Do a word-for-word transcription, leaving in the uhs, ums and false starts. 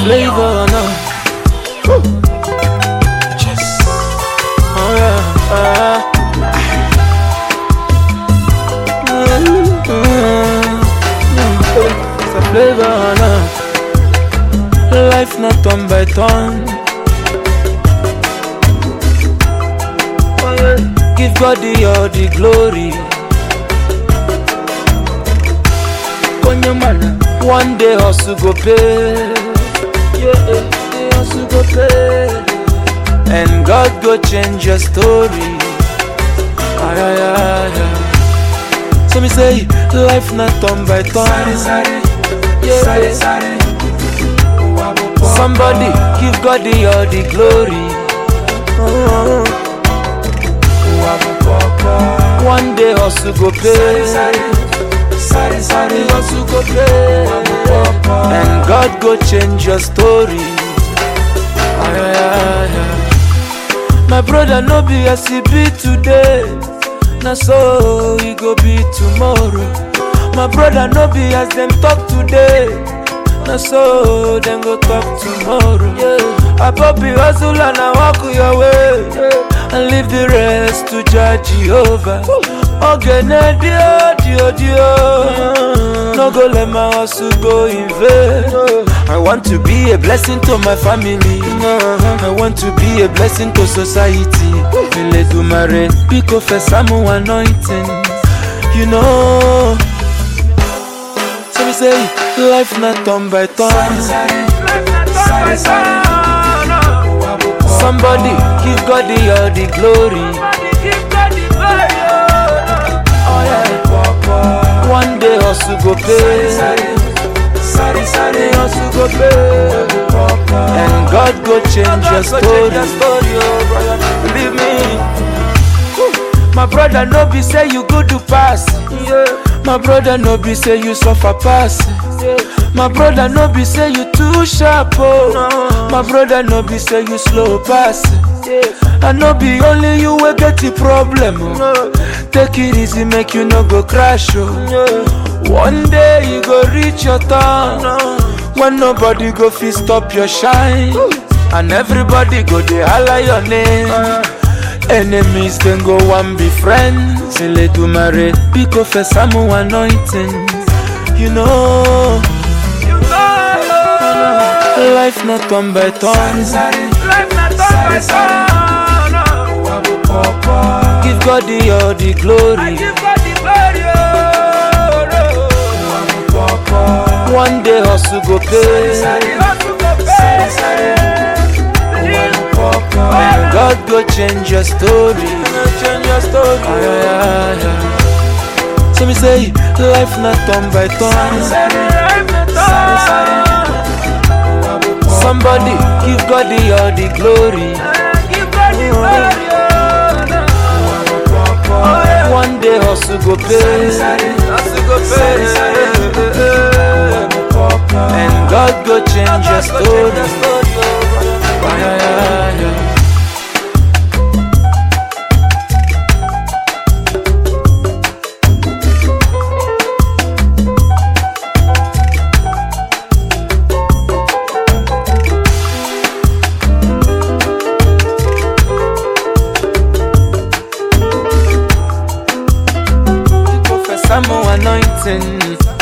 flavor now. Yes. Oh yeah. Uh. It's a flavor now. Life not turn by turn. Give God the all the glory. One day hustle go pay. Yeah, the hustle go pay. And God go change your story. Ay, ay, ay, ay. So me say, life not turn by turn. Yeah. Somebody give God the all the glory. Oh. One day hustle go pay. Hustle go pay. And God go change your story. Ay, ay, ay, ay. My brother no be as he be today. Na so he go be tomorrow. My brother no be as them talk today. Na so them go talk tomorrow. Yeah. I pop the hustle and I walk your way. Yeah. And leave the rest to judge Jehovah. Okay, dio, dio, dio. No go let my hustle go in vain. I want to be a blessing to my family. I want to be a blessing to society. Feel do my rain, pick up for some anointing. You know. So we say, life not turn by turn. Somebody give God the all the glory. Oh yeah. One day hustle go pay. Hustle go pay. And God go change your story. Believe me. My brother no be say you good to pass. My brother no be say you suffer pass. My brother no be say you too sharp, oh. My brother no be say you slow pass. I no be only you will get the problem, oh. Take it easy, make you no go crash, oh. One day you go reach your turn, when nobody go fit stop your shine. And everybody go dey holler your name. Enemies then go one be friends. Say do marry, pick up for some anointing. You know. Life not turn by turn. Life not turn by turn. Give God the all the glory. Give God the glory. One day hustle go pay. And God go change your story. Change your story. Ay, ay, ay. So me say, life not turn by turn. Somebody give God the all the glory. One day hustle go pay. Hustle go pay. And God go change your story. Ay, ay, ay, ay. Some anointing.